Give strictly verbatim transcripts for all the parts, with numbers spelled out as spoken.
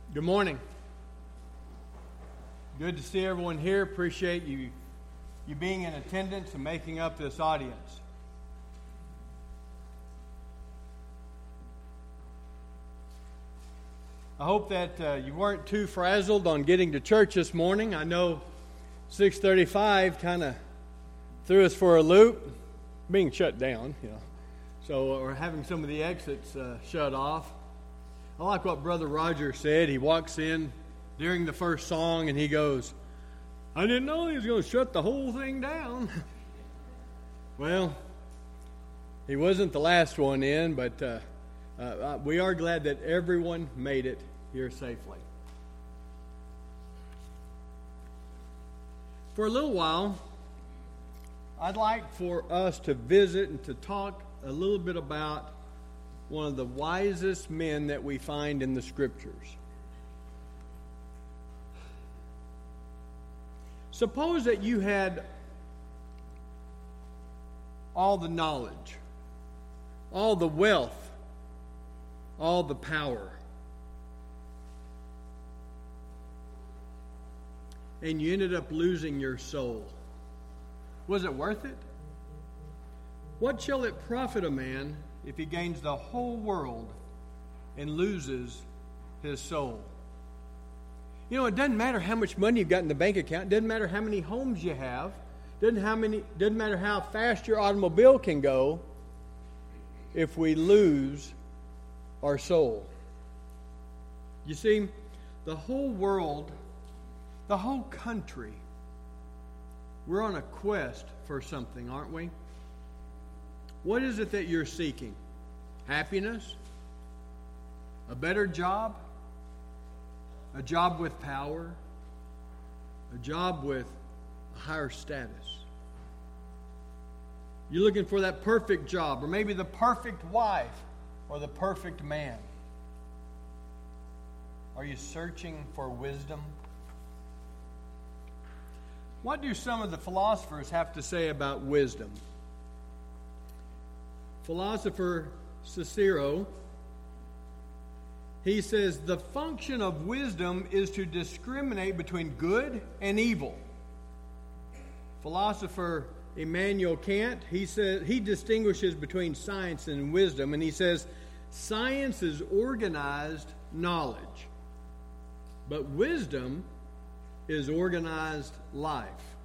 Good morning. Good to see everyone here. Appreciate you you being in attendance and making up this audience. I hope that uh, you weren't too frazzled on getting to church this morning. I know six thirty-five kind of threw us for a loop, being shut down, you know. So we're having some of the exits uh, shut off. I like what Brother Roger said. He walks in during the first song and he goes, I didn't know he was going to shut the whole thing down. Well, he wasn't the last one in, but uh, uh, we are glad that everyone made it here safely. For a little while, I'd like for us to visit and to talk a little bit about one of the wisest men that we find in the Scriptures. Suppose that you had all the knowledge, all the wealth, all the power, and you ended up losing your soul. Was it worth it? What shall it profit a man if he gains the whole world and loses his soul? You know, it doesn't matter how much money you've got in the bank account. It doesn't matter how many homes you have. It doesn't, how many, doesn't matter how fast your automobile can go if we lose our soul. You see, the whole world, the whole country, we're on a quest for something, aren't we? What is it that you're seeking? Happiness? A better job? A job with power? A job with a higher status? You're looking for that perfect job, or maybe the perfect wife, or the perfect man. Are you searching for wisdom? What do some of the philosophers have to say about wisdom? Philosopher Cicero, he says, the function of wisdom is to discriminate between good and evil. Philosopher Immanuel Kant, he says, he distinguishes between science and wisdom, and he says, science is organized knowledge, but wisdom is organized life.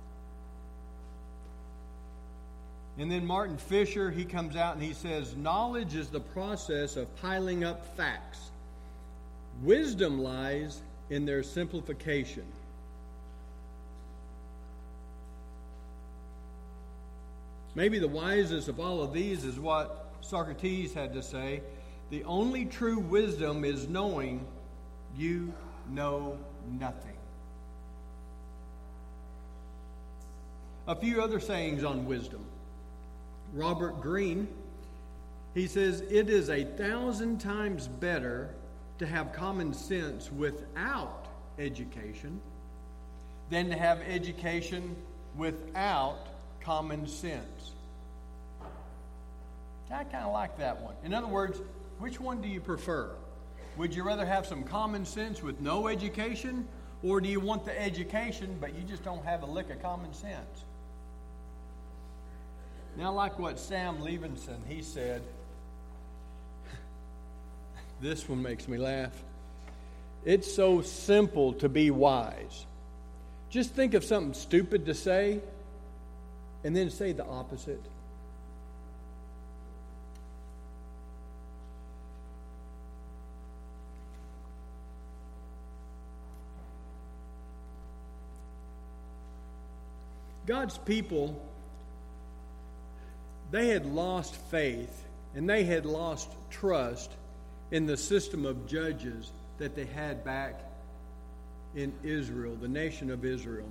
And then Martin Fisher, he comes out and he says, knowledge is the process of piling up facts. Wisdom lies in their simplification. Maybe the wisest of all of these is what Socrates had to say. The only true wisdom is knowing you know nothing. A few other sayings on wisdom. Robert Greene, he says, it is a thousand times better to have common sense without education than to have education without common sense. I kind of like that one. In other words, which one do you prefer? Would you rather have some common sense with no education, or do you want the education but you just don't have a lick of common sense? Now, like what Sam Levinson, he said, this one makes me laugh. It's so simple to be wise. Just think of something stupid to say and then say the opposite. God's people, they had lost faith and they had lost trust in the system of judges that they had back in Israel, the nation of Israel.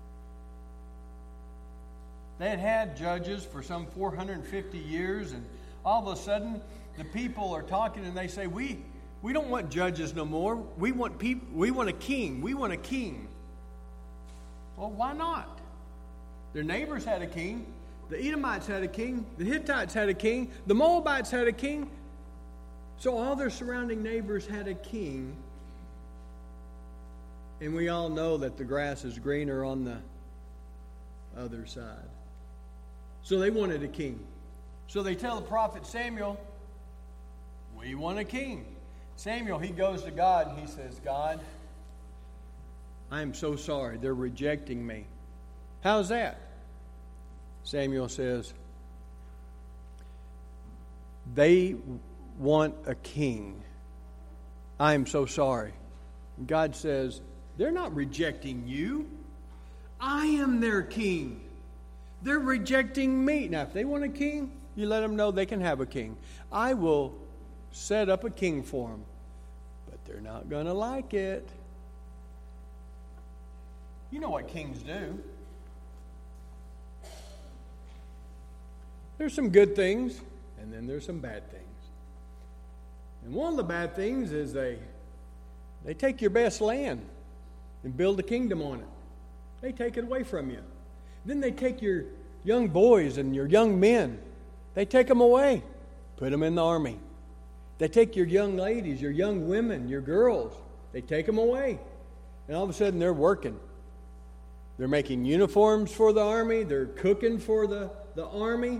They had had judges for some four hundred fifty years, and all of a sudden the people are talking and they say, we we don't want judges no more. We want people, we want a king. We want a king. Well, why not? Their neighbors had a king. The Edomites had a king. The Hittites had a king. The Moabites had a king. So all their surrounding neighbors had a king. And we all know that the grass is greener on the other side. So they wanted a king. So they tell the prophet Samuel, we want a king. Samuel, he goes to God and he says, God, I am so sorry. They're rejecting me. How's that? Samuel says, they want a king. I am so sorry. God says, they're not rejecting you. I am their king. They're rejecting me. Now, if they want a king, you let them know they can have a king. I will set up a king for them. But they're not going to like it. You know what kings do. There's some good things, and then there's some bad things. And one of the bad things is they they take your best land and build a kingdom on it. They take it away from you. Then they take your young boys and your young men. They take them away, put them in the army. They take your young ladies, your young women, your girls. They take them away. And all of a sudden they're working. They're making uniforms for the army. They're cooking for the, the army.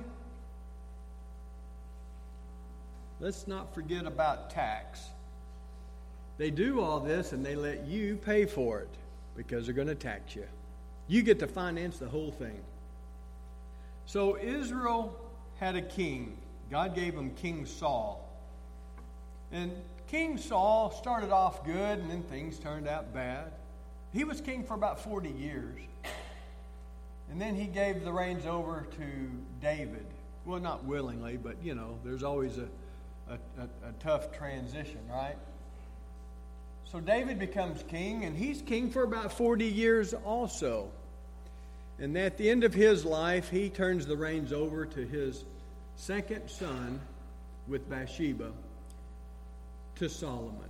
Let's not forget about tax. They do all this and they let you pay for it because they're going to tax you. You get to finance the whole thing. So Israel had a king. God gave him King Saul. And King Saul started off good and then things turned out bad. He was king for about forty years. And then he gave the reins over to David. Well, not willingly, but, you know, there's always a, a, a, a tough transition, right? So David becomes king, and he's king for about forty years also. And at the end of his life, he turns the reins over to his second son with Bathsheba, to Solomon.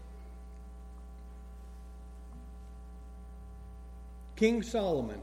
King Solomon.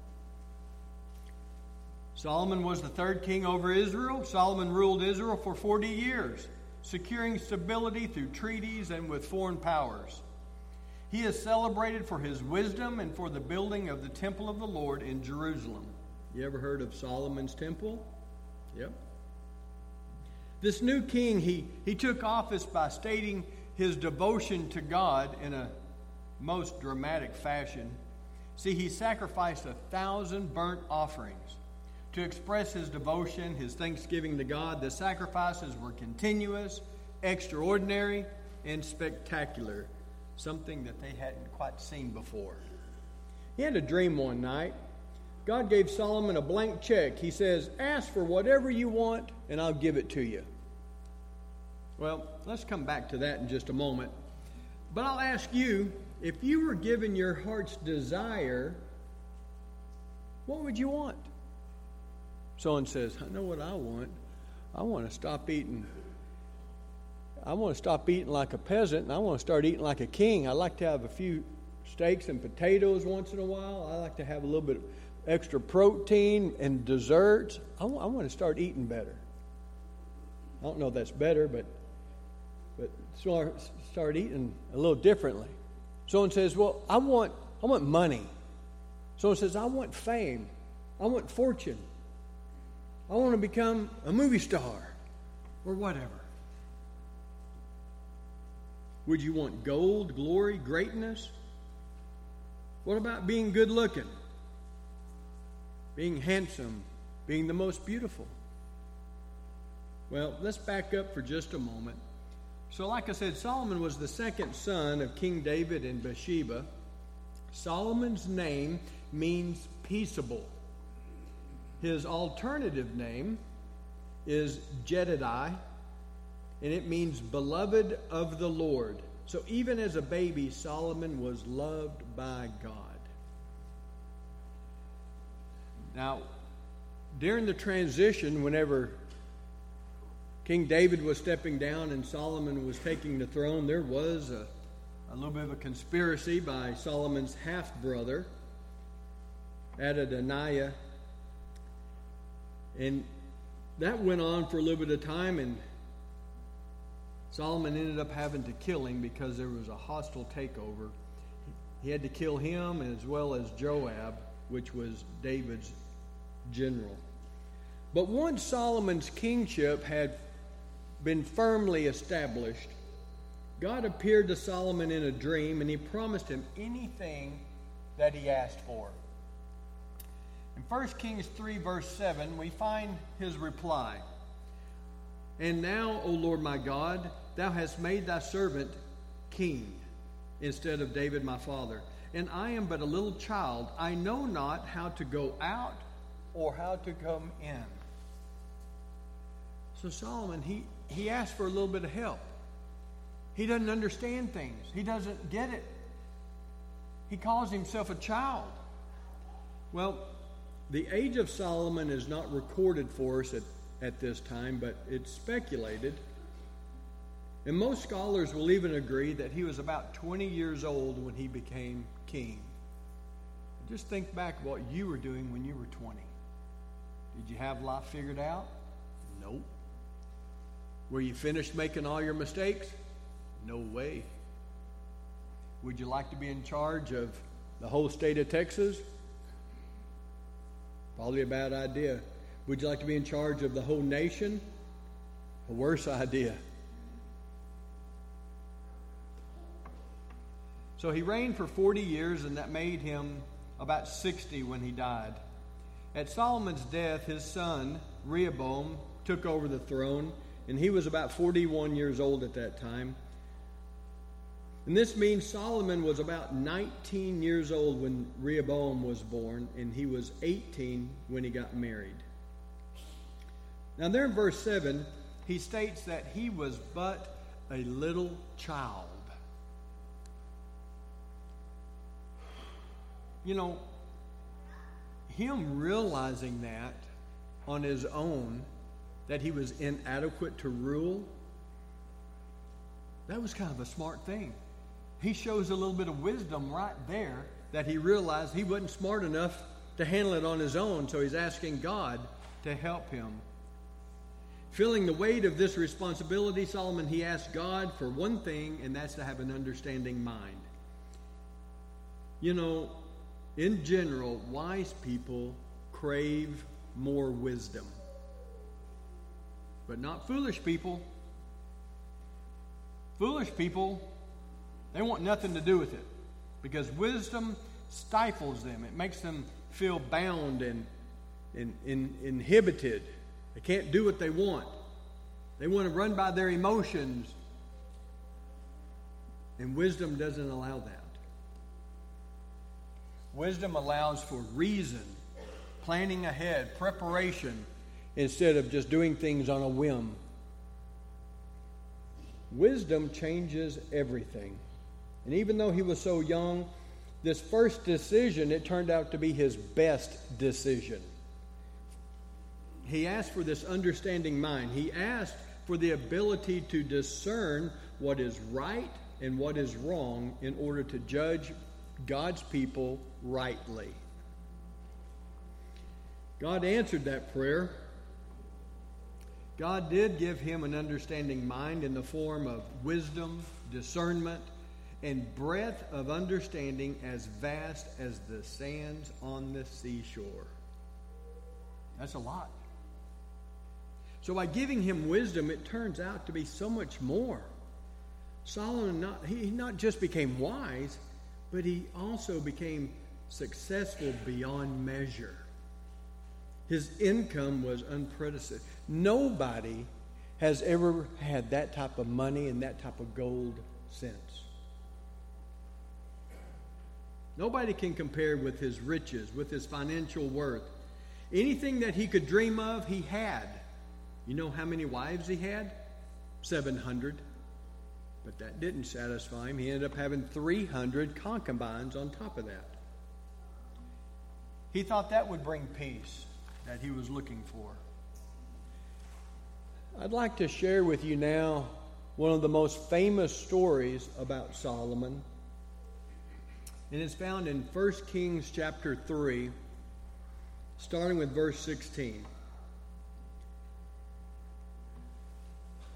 Solomon was the third king over Israel. Solomon ruled Israel for forty years, securing stability through treaties and with foreign powers. He is celebrated for his wisdom and for the building of the temple of the Lord in Jerusalem. You ever heard of Solomon's temple? Yep. This new king, he, he took office by stating his devotion to God in a most dramatic fashion. See, he sacrificed a thousand burnt offerings to express his devotion, his thanksgiving to God. The sacrifices were continuous, extraordinary, and spectacular, something that they hadn't quite seen before. He had a dream one night. God gave Solomon a blank check. He says, ask for whatever you want, and I'll give it to you. Well, let's come back to that in just a moment. But I'll ask you, if you were given your heart's desire, what would you want? Someone says, I know what I want. I want to stop eating. I want to stop eating like a peasant, and I want to start eating like a king. I like to have a few steaks and potatoes once in a while. I like to have a little bit of extra protein and desserts. I want, I want to start eating better. I don't know if that's better, but but start, start eating a little differently. Someone says, well, I want I want money. Someone says, I want fame. I want fortune. I want to become a movie star or whatever. Would you want gold, glory, greatness? What about being good looking? Being handsome? Being the most beautiful? Well, let's back up for just a moment. So like I said, Solomon was the second son of King David and Bathsheba. Solomon's name means peaceable. His alternative name is Jedediah, and it means beloved of the Lord. So even as a baby, Solomon was loved by God. Now, during the transition, whenever King David was stepping down and Solomon was taking the throne, there was a, a little bit of a conspiracy by Solomon's half-brother, Adoniah. And that went on for a little bit of time, and Solomon ended up having to kill him because there was a hostile takeover. He had to kill him as well as Joab, which was David's general. But once Solomon's kingship had been firmly established, God appeared to Solomon in a dream, and he promised him anything that he asked for. In First Kings three, verse seven, we find his reply. And now, O Lord my God, thou hast made thy servant king instead of David my father. And I am but a little child. I know not how to go out or how to come in. So Solomon, he, he asked for a little bit of help. He doesn't understand things. He doesn't get it. He calls himself a child. Well, the age of Solomon is not recorded for us at, at this time, but it's speculated. And most scholars will even agree that he was about twenty years old when he became king. Just think back what you were doing when you were twenty. Did you have life figured out? Nope. Were you finished making all your mistakes? No way. Would you like to be in charge of the whole state of Texas? Probably a bad idea. Would you like to be in charge of the whole nation? A worse idea. So he reigned for forty years, and that made him about sixty when he died. At Solomon's death, his son, Rehoboam, took over the throne, and he was about forty-one years old at that time. And this means Solomon was about nineteen years old when Rehoboam was born, and he was eighteen when he got married. Now there in verse seven, he states that he was but a little child. You know, him realizing that on his own, that he was inadequate to rule, that was kind of a smart thing. He shows a little bit of wisdom right there, that he realized he wasn't smart enough to handle it on his own, so he's asking God to help him. Feeling the weight of this responsibility, Solomon, he asked God for one thing, and that's to have an understanding mind. You know, in general, wise people crave more wisdom, but not foolish people. Foolish people, they want nothing to do with it, because wisdom stifles them. It makes them feel bound and, and, and inhibited. They can't do what they want. They want to run by their emotions, and wisdom doesn't allow that. Wisdom allows for reason, planning ahead, preparation, instead of just doing things on a whim. Wisdom changes everything. And even though he was so young, this first decision, it turned out to be his best decision. He asked for this understanding mind. He asked for the ability to discern what is right and what is wrong in order to judge God's people rightly. God answered that prayer. God did give him an understanding mind in the form of wisdom, discernment, and breadth of understanding as vast as the sands on the seashore. That's a lot. So by giving him wisdom, it turns out to be so much more. Solomon, not, he not just became wise, but he also became successful beyond measure. His income was unprecedented. Nobody has ever had that type of money and that type of gold since. Nobody can compare with his riches, with his financial worth. Anything that he could dream of, he had. You know how many wives he had? seven hundred. But that didn't satisfy him. He ended up having three hundred concubines on top of that. He thought that would bring peace that he was looking for. I'd like to share with you now one of the most famous stories about Solomon. And it's found in First Kings chapter three, starting with verse sixteen.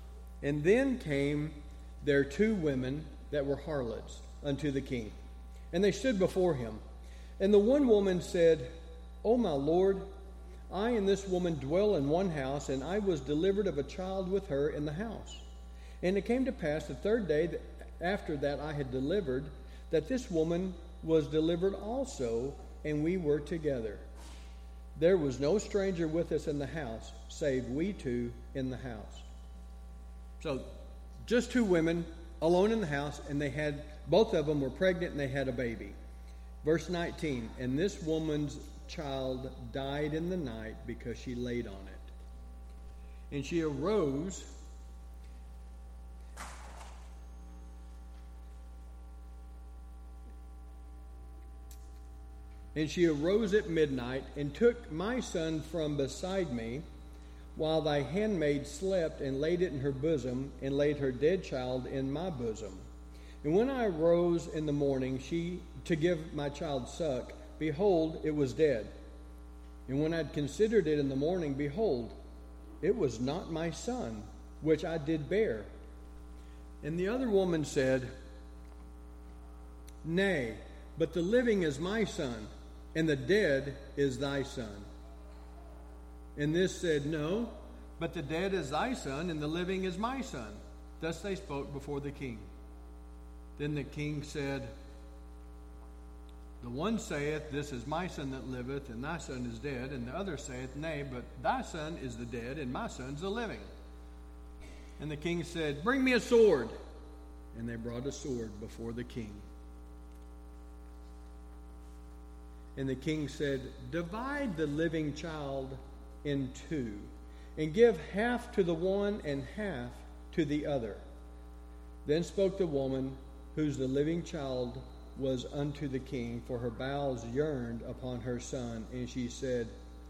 And then came there two women that were harlots unto the king, And they stood before him. And the one woman said, O my Lord, I and this woman dwell in one house, and I was delivered of a child with her in the house. And it came to pass the third day that after that I had delivered, that this woman was delivered also, and we were together. There was no stranger with us in the house, save we two in the house. So, just two women alone in the house, and they had, both of them were pregnant, and they had a baby. Verse nineteen, and this woman's child died in the night because she laid on it. And she arose And she arose at midnight and took my son from beside me, while thy handmaid slept, and laid it in her bosom, and laid her dead child in my bosom. And when I arose in the morning she to give my child suck, behold, it was dead. And when I had considered it in the morning, behold, it was not my son, which I did bear. And the other woman said, Nay, but the living is my son, and the dead is thy son. And this said, No, but the dead is thy son, and the living is my son. Thus they spoke before the king. Then the king said, The one saith, This is my son that liveth, and thy son is dead. And the other saith, Nay, but thy son is the dead, and my son's the living. And the king said, Bring me a sword. And they brought a sword before the king. And the king said, Divide the living child in two, and give half to the one and half to the other. Then spoke the woman, whose the living child was unto the king, for her bowels yearned upon her son. And she said,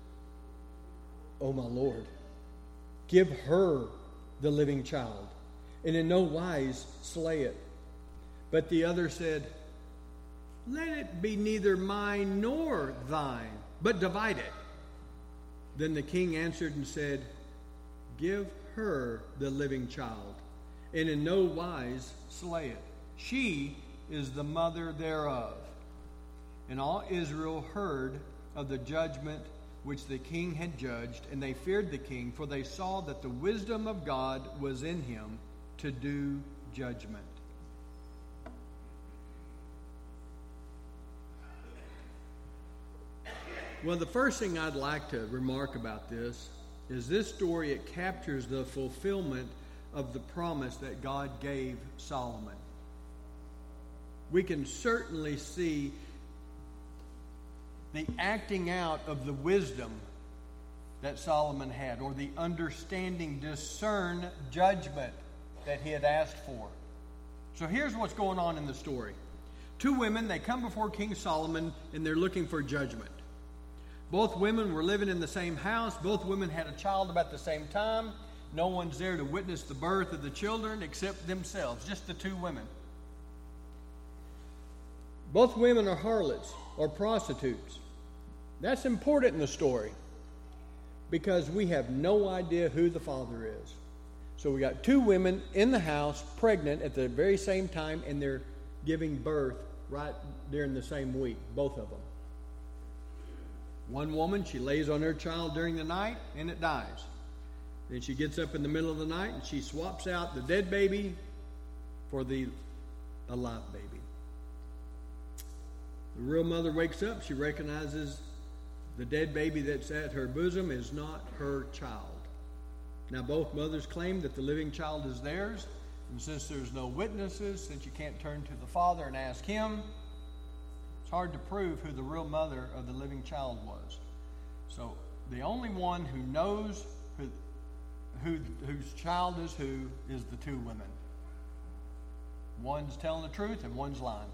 O my Lord, give her the living child, and in no wise slay it. But the other said, Let it be neither mine nor thine, but divide it. Then the king answered and said, Give her the living child, and in no wise slay it. She is the mother thereof. And all Israel heard of the judgment which the king had judged, and they feared the king, for they saw that the wisdom of God was in him to do judgment. Well, the first thing I'd like to remark about this is this story, it captures the fulfillment of the promise that God gave Solomon. We can certainly see the acting out of the wisdom that Solomon had, or the understanding, discern judgment that he had asked for. So here's what's going on in the story. Two women, they come before King Solomon, and they're looking for judgment. Both women were living in the same house. Both women had a child about the same time. No one's there to witness the birth of the children except themselves, just the two women. Both women are harlots or prostitutes. That's important in the story because we have no idea who the father is. So we got two women in the house, pregnant at the very same time, and they're giving birth right during the same week, both of them. One woman, she lays on her child during the night, and it dies. Then she gets up in the middle of the night, and she swaps out the dead baby for the alive baby. The real mother wakes up. She recognizes the dead baby that's at her bosom is not her child. Now, both mothers claim that the living child is theirs. And since there's no witnesses, since you can't turn to the father and ask him, it's hard to prove who the real mother of the living child was. So the only one who knows who, who whose child is who is the two women. One's telling the truth and one's lying.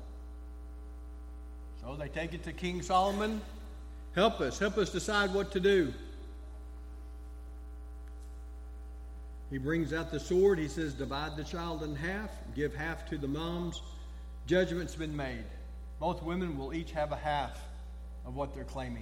So they take it to King Solomon. Help us. Help us decide what to do. He brings out the sword. He says, divide the child in half. Give half to the moms. Judgment's been made. Both women will each have a half of what they're claiming.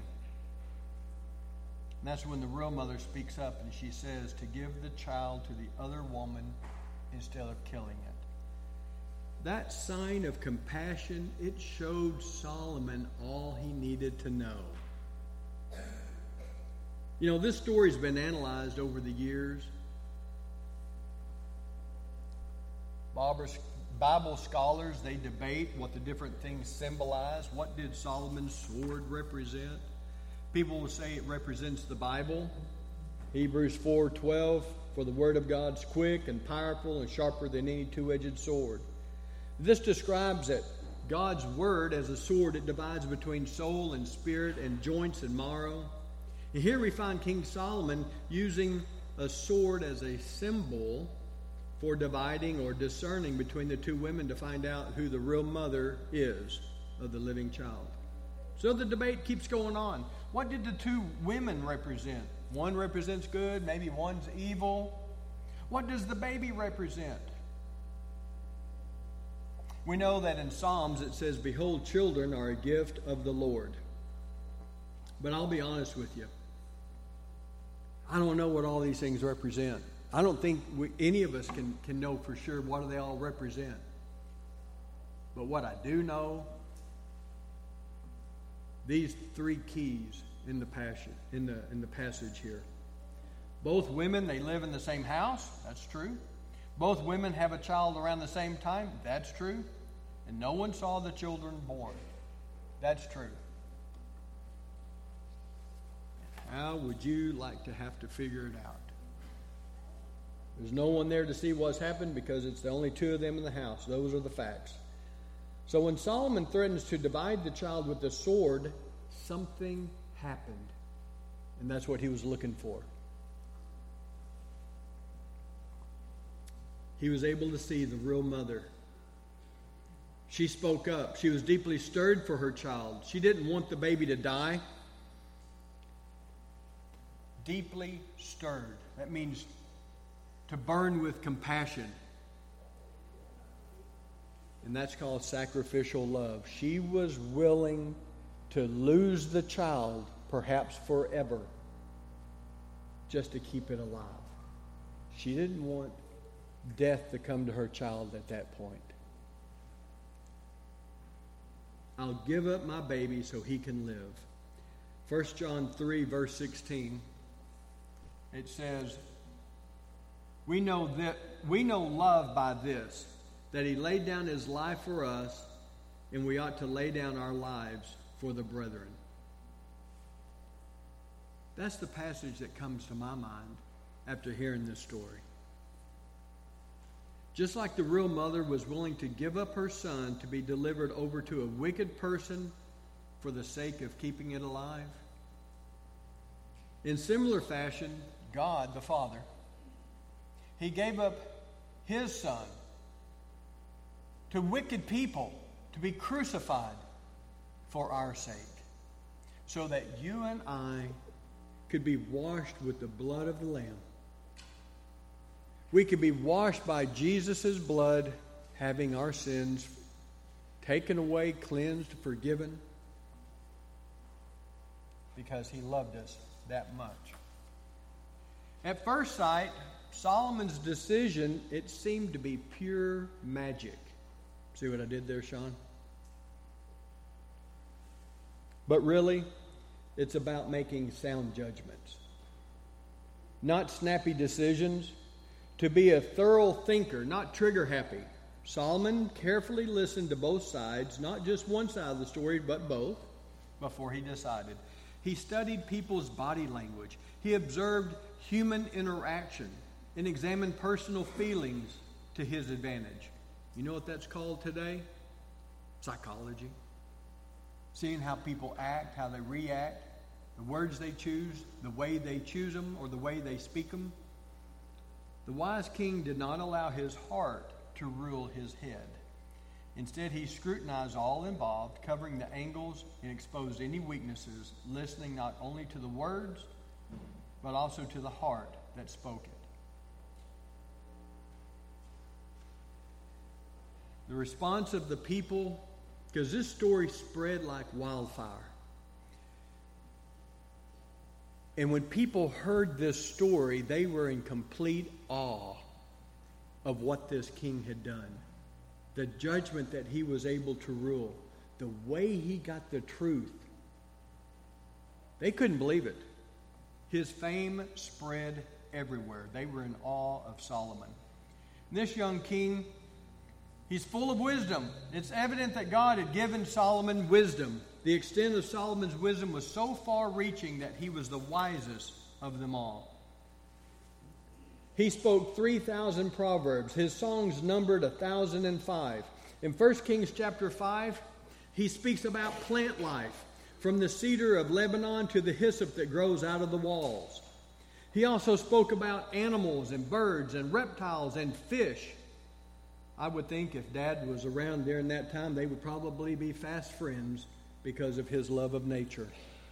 And that's when the real mother speaks up and she says to give the child to the other woman instead of killing it. that sign of compassion, it showed Solomon all he needed to know. You know, this story's been analyzed over the years. Bible scholars, they debate what the different things symbolize. What did Solomon's sword represent? People will say it represents the Bible. Hebrews four twelve, for the word of God's quick and powerful and sharper than any two-edged sword. This describes that God's word as a sword, it divides between soul and spirit and joints and marrow. And here we find King Solomon using a sword as a symbol for dividing or discerning between the two women to find out who the real mother is of the living child. So the debate keeps going on. What did the two women represent? One represents good, maybe one's evil. What does the baby represent? We know that in Psalms it says, behold, children are a gift of the Lord. But I'll be honest with you. I don't know what all these things represent. I don't think we, any of us can, can know for sure what do they all represent. But what I do know, these three keys in the passion, in the in the passage here. Both women, they live in the same house. That's true. Both women have a child around the same time. That's true. And no one saw the children born. That's true. How would you like to have to figure it out? There's no one there to see what's happened because it's the only two of them in the house. Those are the facts. So when Solomon threatens to divide the child with the sword, something happened. And that's what he was looking for. He was able to see the real mother. She spoke up. She was deeply stirred for her child. She didn't want the baby to die. Deeply stirred. That means to burn with compassion. And that's called sacrificial love. She was willing to lose the child, perhaps forever, just to keep it alive. She didn't want death to come to her child at that point. I'll give up my baby so he can live. First John three, verse sixteen, it says, We know that we know love by this, that he laid down his life for us, and we ought to lay down our lives for the brethren. That's the passage that comes to my mind after hearing this story. Just like the real mother was willing to give up her son to be delivered over to a wicked person for the sake of keeping it alive, in similar fashion, God the Father, he gave up his son to wicked people to be crucified for our sake, so that you and I could be washed with the blood of the Lamb. We could be washed by Jesus' blood, having our sins taken away, cleansed, forgiven, because he loved us that much. At first sight, Solomon's decision, it seemed to be pure magic. See what I did there, Sean? But really, it's about making sound judgments. Not snappy decisions. To be a thorough thinker, not trigger happy. Solomon carefully listened to both sides, not just one side of the story, but both, before he decided. He studied people's body language. He observed human interaction and examined personal feelings to his advantage. You know what that's called today? Psychology. Seeing how people act, how they react, the words they choose, the way they choose them, or the way they speak them. The wise king did not allow his heart to rule his head. Instead, he scrutinized all involved, covering the angles and exposed any weaknesses, listening not only to the words, but also to the heart that spoke it. The response of the people, because this story spread like wildfire. And when people heard this story, they were in complete awe of what this king had done the judgment that he was able to rule, the way he got the truth. They couldn't believe it. His fame spread everywhere. They were in awe of Solomon. This young king, he's full of wisdom. It's evident that God had given Solomon wisdom. The extent of Solomon's wisdom was so far-reaching that he was the wisest of them all. He spoke three thousand proverbs. His songs numbered one thousand five. In First Kings chapter five, he speaks about plant life, from the cedar of Lebanon to the hyssop that grows out of the walls. He also spoke about animals and birds and reptiles and fish. I would think if Dad was around during that time, they would probably be fast friends because of his love of nature.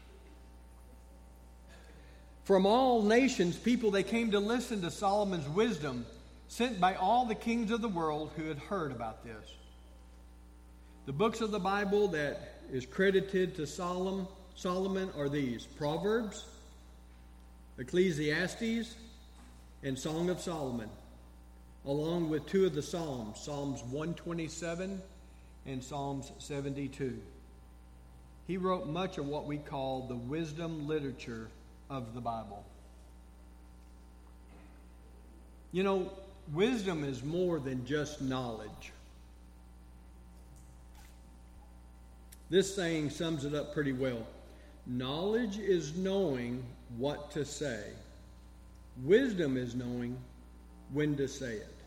From all nations, people, they came to listen to Solomon's wisdom, sent by all the kings of the world who had heard about this. The books of the Bible that is credited to Solomon, Solomon are these: Proverbs, Ecclesiastes, and Song of Solomon, along with two of the Psalms, Psalms one twenty-seven and Psalms seventy-two. He wrote much of what we call the wisdom literature of the Bible. You know, wisdom is more than just knowledge. This saying sums it up pretty well. Knowledge is knowing what to say. Wisdom is knowing when to say it.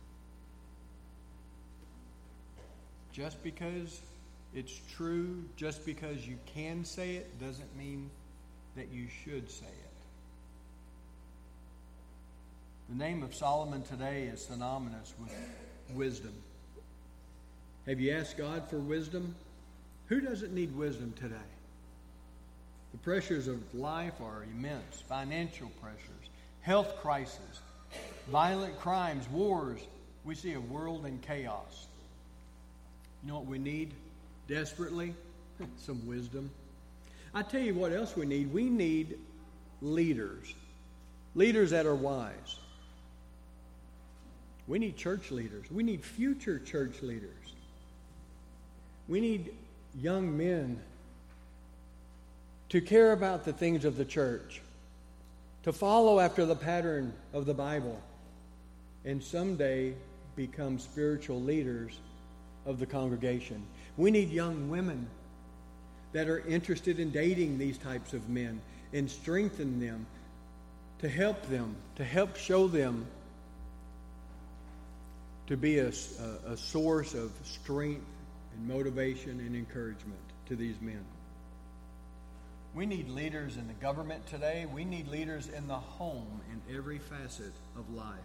Just because it's true, just because you can say it, doesn't mean that you should say it. The name of Solomon today is synonymous with wisdom. Have you asked God for wisdom? Who doesn't need wisdom today? The pressures of life are immense. Financial pressures, health crisis, violent crimes, wars. We see a world in chaos. You know what we need desperately? Some wisdom. I tell you what else we need. We need leaders. Leaders that are wise. We need church leaders. We need future church leaders. We need young men to care about the things of the church, to follow after the pattern of the Bible, and someday become spiritual leaders of the congregation. We need young women that are interested in dating these types of men and strengthen them, to help them, to help show them to be a, a, a source of strength and motivation and encouragement to these men. We need leaders in the government today. We need leaders in the home in every facet of life.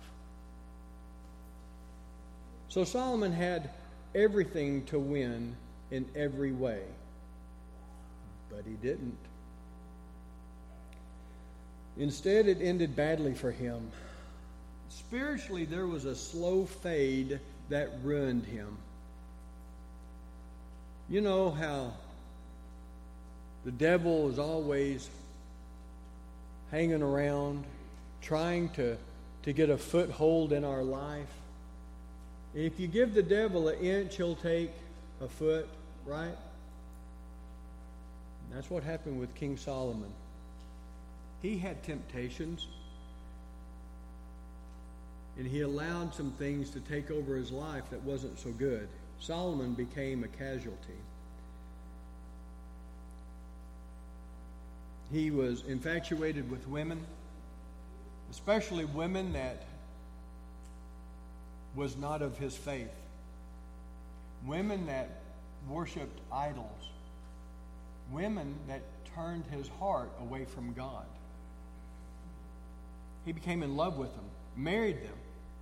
So Solomon had everything to win in every way. But he didn't. Instead, it ended badly for him. Spiritually, there was a slow fade that ruined him. You know how the devil is always hanging around, trying to, to get a foothold in our life. If you give the devil an inch, he'll take a foot, right? And that's what happened with King Solomon. He had temptations, and he allowed some things to take over his life that wasn't so good. Solomon became a casualty. He was infatuated with women, especially women that was not of his faith. Women that worshiped idols. Women that turned his heart away from God. He became in love with them, married them.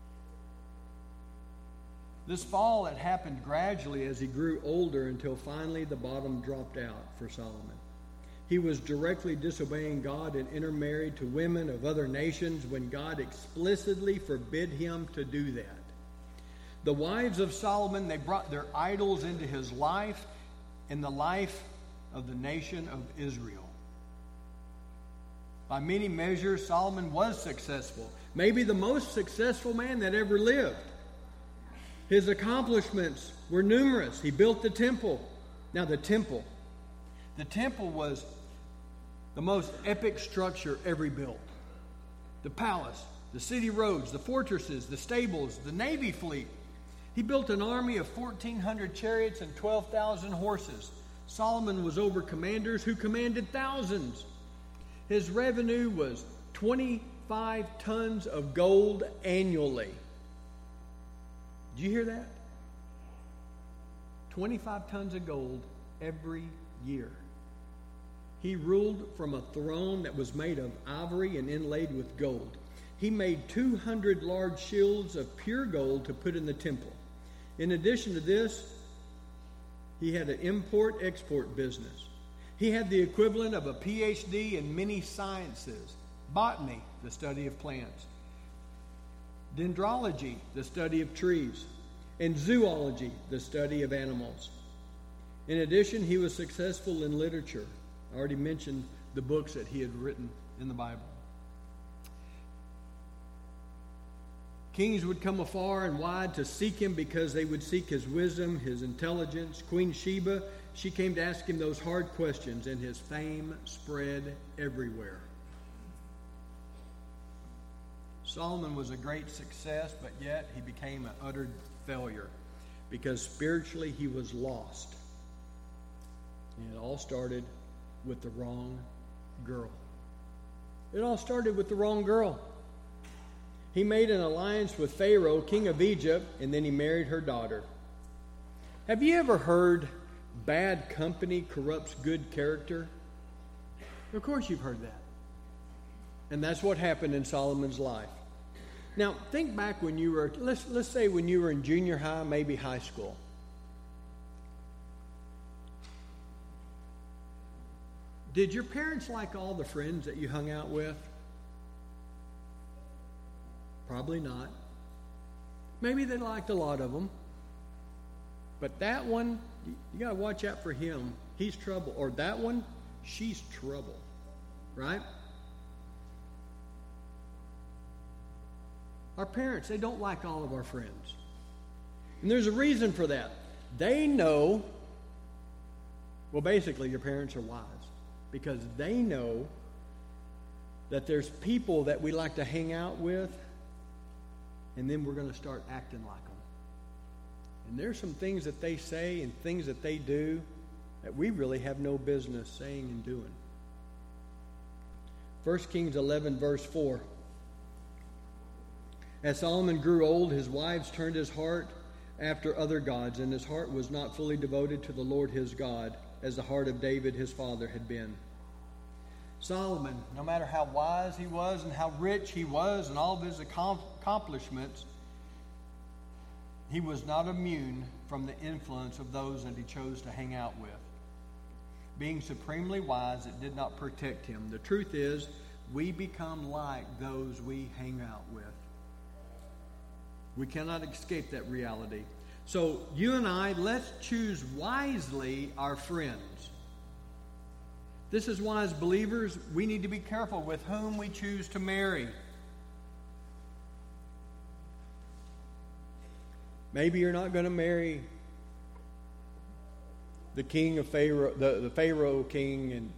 This fall had happened gradually as he grew older until finally the bottom dropped out for Solomon. He was directly disobeying God and intermarried to women of other nations when God explicitly forbid him to do that. The wives of Solomon, they brought their idols into his life and the life of the nation of Israel. By many measures, Solomon was successful. Maybe the most successful man that ever lived. His accomplishments were numerous. He built the temple. Now, the temple. The temple was the most epic structure ever built. The palace, the city roads, the fortresses, the stables, the navy fleet. He built an army of fourteen hundred chariots and twelve thousand horses. Solomon was over commanders who commanded thousands. His revenue was twenty-five tons of gold annually. Did you hear that? twenty-five tons of gold every year. He ruled from a throne that was made of ivory and inlaid with gold. He made two hundred large shields of pure gold to put in the temple. In addition to this, he had an import-export business. He had the equivalent of a P H D in many sciences. Botany, the study of plants. Dendrology, the study of trees. And zoology, the study of animals. In addition, he was successful in literature. I already mentioned the books that he had written in the Bible. Kings would come afar and wide to seek him because they would seek his wisdom, his intelligence. Queen Sheba, she came to ask him those hard questions, and his fame spread everywhere. Solomon was a great success, but yet he became an utter failure because spiritually he was lost. And it all started with the wrong girl. It all started with the wrong girl. He made an alliance with Pharaoh, king of Egypt, and then he married her daughter. Have you ever heard bad company corrupts good character? Of course you've heard that. And that's what happened in Solomon's life. Now, think back when you were, let's, let's say when you were in junior high, maybe high school. Did your parents like all the friends that you hung out with? Probably not. Maybe they liked a lot of them. But that one, you got to watch out for him. He's trouble. Or that one, she's trouble. Right? Our parents, they don't like all of our friends. And there's a reason for that. They know, well, basically, your parents are wise. Because they know that there's people that we like to hang out with, and then we're going to start acting like them. And there's some things that they say and things that they do that we really have no business saying and doing. First Kings eleven, verse four. As Solomon grew old, his wives turned his heart after other gods, and his heart was not fully devoted to the Lord his God, as the heart of David his father had been. Solomon, no matter how wise he was and how rich he was and all of his accomplishments, he was not immune from the influence of those that he chose to hang out with. Being supremely wise, it did not protect him. The truth is, we become like those we hang out with. We cannot escape that reality. So you and I, let's choose wisely our friends. This is why, as believers, we need to be careful with whom we choose to marry. Maybe you're not going to marry the king of Pharaoh, the, the Pharaoh king, and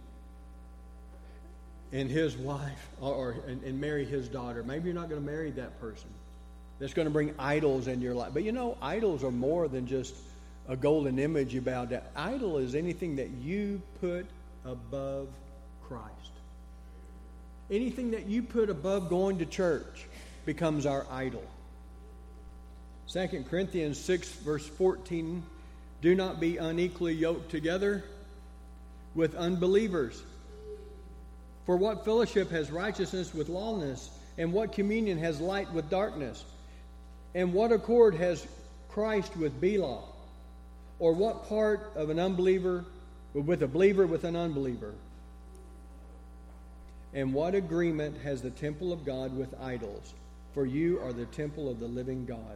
and his wife, or, or and, and marry his daughter. Maybe you're not going to marry that person. That's going to bring idols in your life. But you know, idols are more than just a golden image you bow down. Idol is anything that you put above Christ. Anything that you put above going to church becomes our idol. Second Corinthians six, verse fourteen, do not be unequally yoked together with unbelievers. For what fellowship has righteousness with lawlessness, and what communion has light with darkness? And what accord has Christ with Belial? Or what part of an unbeliever with a believer with an unbeliever? And what agreement has the temple of God with idols? For you are the temple of the living God.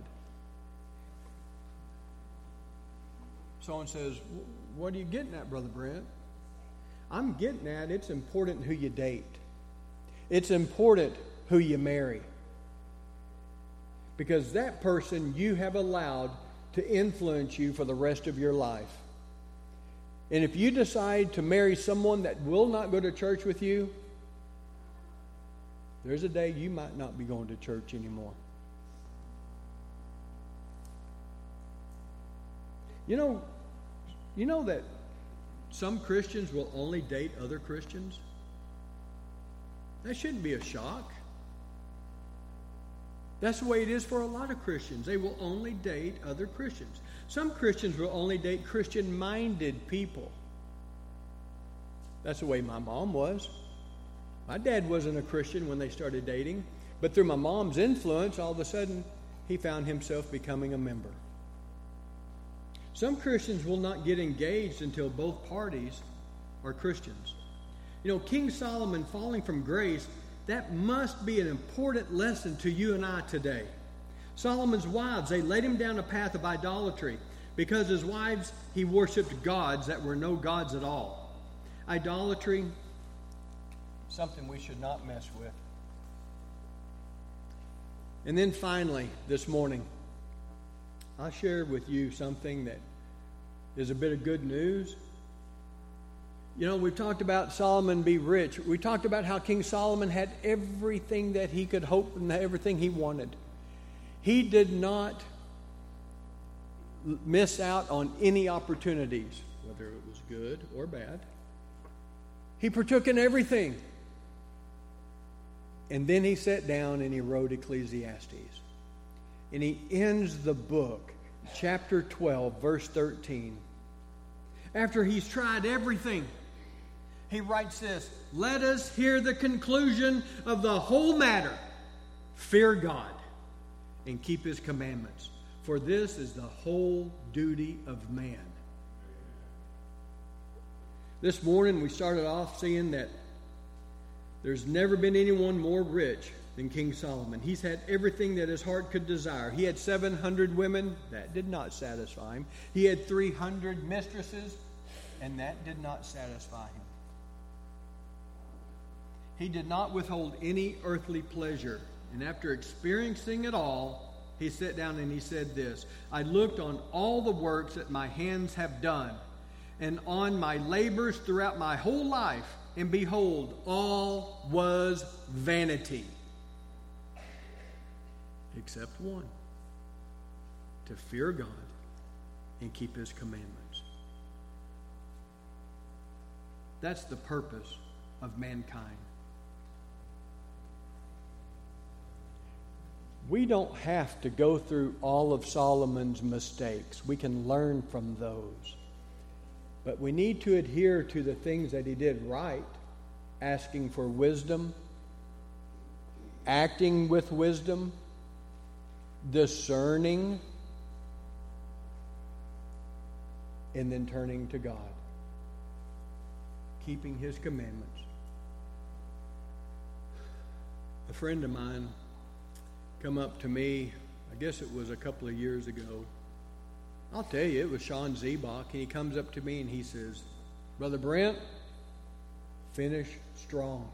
Someone says, what are you getting at, Brother Brent? I'm getting at it's important who you date. It's important who you marry. Because that person you have allowed to influence you for the rest of your life. And if you decide to marry someone that will not go to church with you, there's a day you might not be going to church anymore. You know, you know that some Christians will only date other Christians? That shouldn't be a shock. That's the way it is for a lot of Christians. They will only date other Christians. Some Christians will only date Christian-minded people. That's the way my mom was. My dad wasn't a Christian when they started dating, but through my mom's influence, all of a sudden, he found himself becoming a member. Some Christians will not get engaged until both parties are Christians. You know, King Solomon falling from grace, that must be an important lesson to you and I today. Solomon's wives, they led him down a path of idolatry because his wives, he worshipped gods that were no gods at all. Idolatry, something we should not mess with. And then finally, this morning, I'll share with you something that is a bit of good news. You know, we've talked about Solomon be rich. We talked about how King Solomon had everything that he could hope and everything he wanted. He did not miss out on any opportunities, whether it was good or bad. He partook in everything. And then he sat down and he wrote Ecclesiastes. And he ends the book, chapter twelve, verse thirteen. After he's tried everything, he writes this: "Let us hear the conclusion of the whole matter. Fear God and keep his commandments, for this is the whole duty of man." This morning we started off seeing that there's never been anyone more rich than King Solomon. He's had everything that his heart could desire. He had seven hundred women. That did not satisfy him. He had three hundred mistresses, and that did not satisfy him. He did not withhold any earthly pleasure. And after experiencing it all, he sat down and he said this: "I looked on all the works that my hands have done, and on my labors throughout my whole life, and behold, all was vanity, except one, to fear God and keep his commandments." That's the purpose of mankind. We don't have to go through all of Solomon's mistakes. We can learn from those. But we need to adhere to the things that he did right, asking for wisdom, acting with wisdom, discerning, and then turning to God, keeping his commandments. A friend of mine come up to me, I guess it was a couple of years ago. I'll tell you, it was Sean Zebach, and he comes up to me and he says, "Brother Brent, finish strong."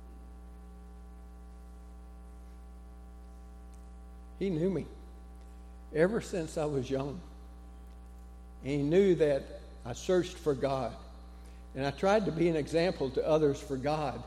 He knew me ever since I was young. And he knew that I searched for God. And I tried to be an example to others for God.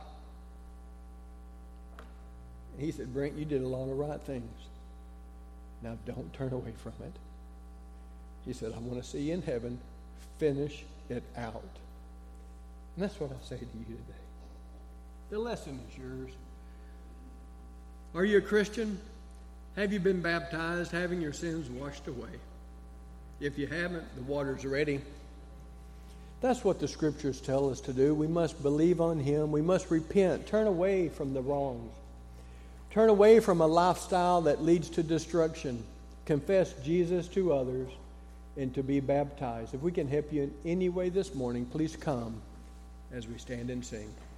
He said, "Brent, you did a lot of right things. Now don't turn away from it." He said, "I want to see you in heaven. Finish it out." And that's what I say to you today. The lesson is yours. Are you a Christian? Have you been baptized, having your sins washed away? If you haven't, the water's ready. That's what the scriptures tell us to do. We must believe on him. We must repent. Turn away from the wrongs. Turn away from a lifestyle that leads to destruction. Confess Jesus to others and to be baptized. If we can help you in any way this morning, please come as we stand and sing.